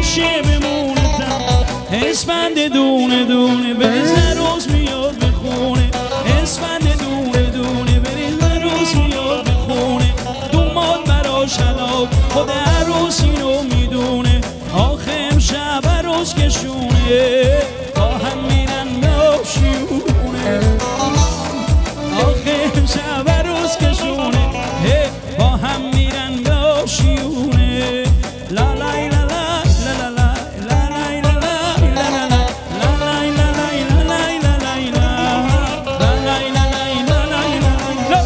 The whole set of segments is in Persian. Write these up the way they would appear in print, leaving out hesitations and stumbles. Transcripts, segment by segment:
همیشه بمونتم اسفند دونه دونه بریز روز میاد به خونه اسفند دونه دونه بریز روز میاد به خونه دوماد براش حلاک خود عروس اینو میدونه آخه امشب عروس کشونه با هم میرن به شیونه آخه امشب عروس کشونه با هم میرن به شیونه لا لای لا لا لا لا لا لای لا لا لا لا لا لای لا لای لا لای لا لای لا لای لا لای لا لای لا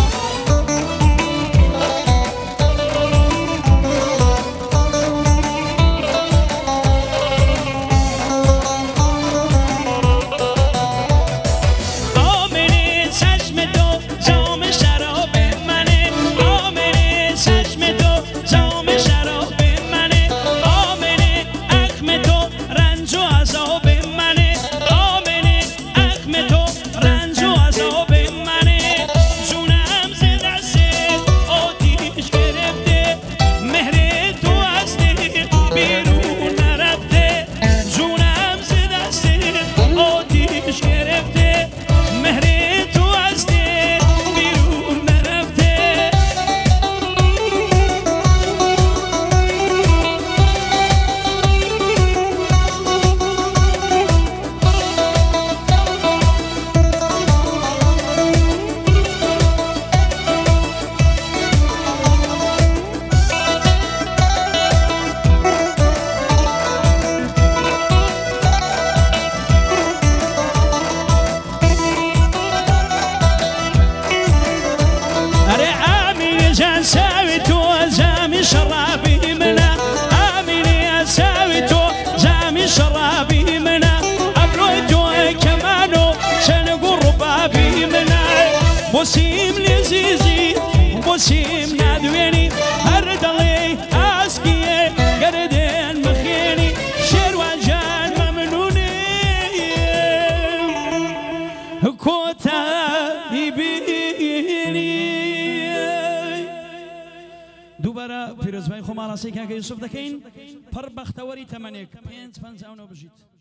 بوسیم لزیزی بوسیم ندوینی هر دلی اسکیه گردن بخینی شیر و جان ممنونی کوتاهی بینی دوباره پیروزبای خو مالاسی که یوسف دکین پر بختوری تمنیک 5 بجید